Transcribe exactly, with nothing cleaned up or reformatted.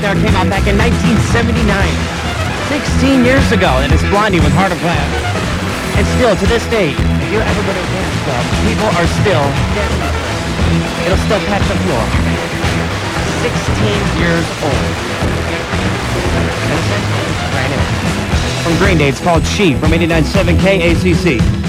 there came out back in nineteen seventy-nine. sixteen years ago, and it's Blondie with Heart of Glass. And still, to this day, if you ever go to a dance club, people are still dancing. It'll still pack the floor. sixteen years old. That's it. Right in. From Green Day, it's called She from eighty-nine point seven K A C C.